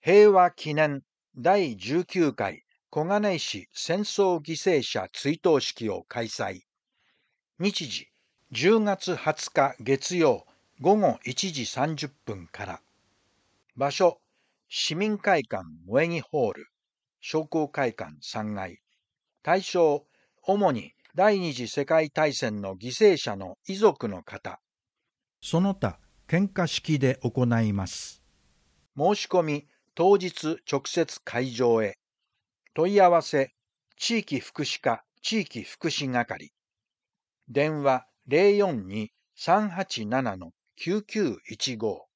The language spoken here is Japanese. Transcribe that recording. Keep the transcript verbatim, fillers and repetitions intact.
平和記念だいじゅうきゅうかい小金井市戦争犠牲者追悼式を開催。日時じゅうがつはつか月曜ごごいちじさんじゅっぷんから。場所市民会館萌木ホール商工会館さんがい。対象主に第二次世界大戦の犠牲者の遺族の方。その他献花式で行います。申し込み当日直接会場へ。問い合わせ地域福祉課地域福祉係。電話 ゼロよんに さんはちなな きゅうきゅういちご